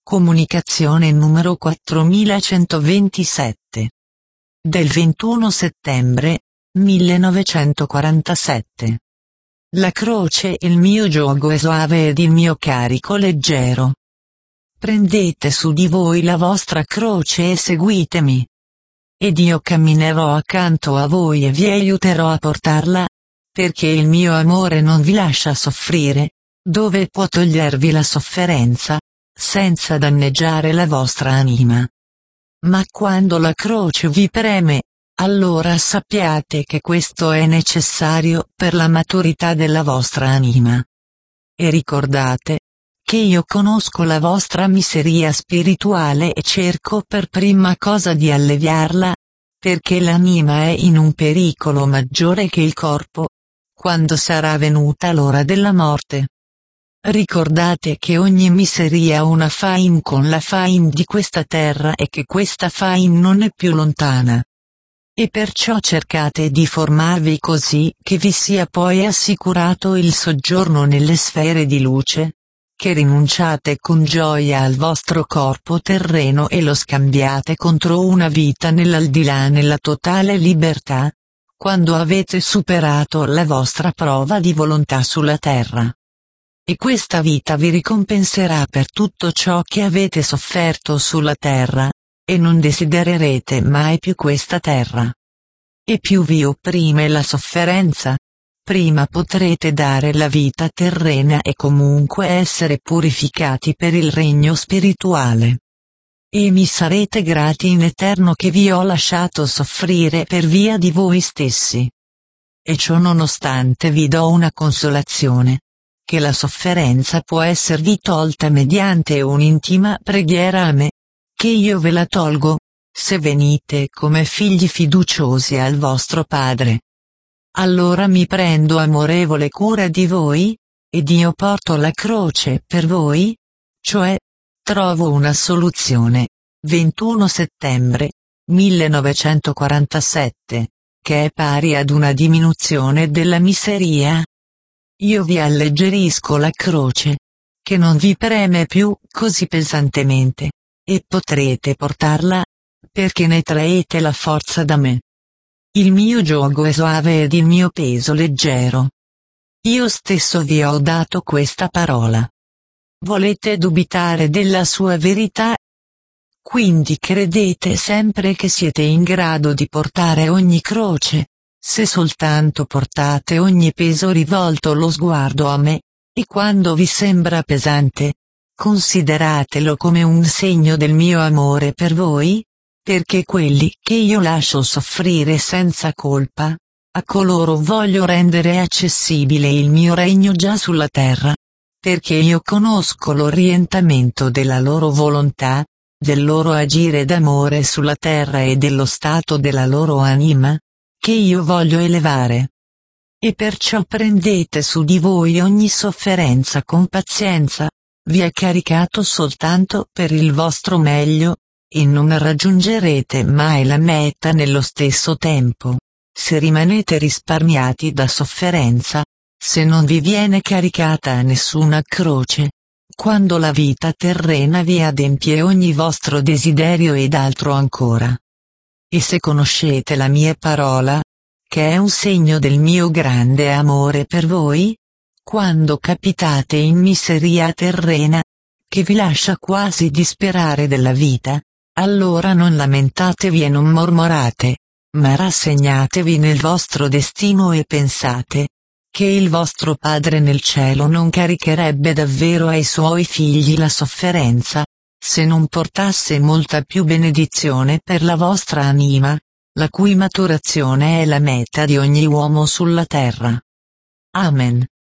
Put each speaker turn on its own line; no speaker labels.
Comunicazione numero 4127. Del 21 settembre 1947. La croce, il mio giogo è soave ed il mio carico leggero. Prendete su di voi la vostra croce e seguitemi. Ed io camminerò accanto a voi e vi aiuterò a portarla, perché il mio amore non vi lascia soffrire, dove può togliervi la sofferenza, senza danneggiare la vostra anima. Ma quando la croce vi preme, allora sappiate che questo è necessario per la maturità della vostra anima. E ricordate, che io conosco la vostra miseria spirituale e cerco per prima cosa di alleviarla, perché l'anima è in un pericolo maggiore che il corpo, quando sarà venuta l'ora della morte. Ricordate che ogni miseria ha una fain con la fain di questa terra e che questa fain non è più lontana. E perciò cercate di formarvi così che vi sia poi assicurato il soggiorno nelle sfere di luce, che rinunciate con gioia al vostro corpo terreno e lo scambiate contro una vita nell'aldilà nella totale libertà, quando avete superato la vostra prova di volontà sulla terra. E questa vita vi ricompenserà per tutto ciò che avete sofferto sulla terra, e non desidererete mai più questa terra. E più vi opprime la sofferenza, prima potrete dare la vita terrena e comunque essere purificati per il regno spirituale. E mi sarete grati in eterno che vi ho lasciato soffrire per via di voi stessi. E ciò nonostante vi do una consolazione, che la sofferenza può esservi tolta mediante un'intima preghiera a me, che io ve la tolgo, se venite come figli fiduciosi al vostro Padre. Allora mi prendo amorevole cura di voi, ed io porto la croce per voi, cioè, trovo una soluzione. 21 settembre 1947, che è pari ad una diminuzione della miseria. Io vi alleggerisco la croce, che non vi preme più così pesantemente, e potrete portarla, perché ne traete la forza da me. Il mio giogo è soave ed il mio peso leggero. Io stesso vi ho dato questa parola. Volete dubitare della sua verità? Quindi credete sempre che siete in grado di portare ogni croce, se soltanto portate ogni peso rivolto lo sguardo a me, e quando vi sembra pesante, consideratelo come un segno del mio amore per voi, perché quelli che io lascio soffrire senza colpa, a coloro voglio rendere accessibile il mio regno già sulla terra, perché io conosco l'orientamento della loro volontà, del loro agire d'amore sulla terra e dello stato della loro anima, che io voglio elevare. E perciò prendete su di voi ogni sofferenza con pazienza, vi è caricato soltanto per il vostro meglio, e non raggiungerete mai la meta nello stesso tempo, se rimanete risparmiati da sofferenza, se non vi viene caricata nessuna croce, quando la vita terrena vi adempie ogni vostro desiderio ed altro ancora. E se conoscete la mia parola, che è un segno del mio grande amore per voi, quando capitate in miseria terrena, che vi lascia quasi disperare della vita, allora non lamentatevi e non mormorate, ma rassegnatevi nel vostro destino e pensate, che il vostro Padre nel cielo non caricherebbe davvero ai suoi figli la sofferenza, se non portasse molta più benedizione per la vostra anima, la cui maturazione è la meta di ogni uomo sulla terra. Amen.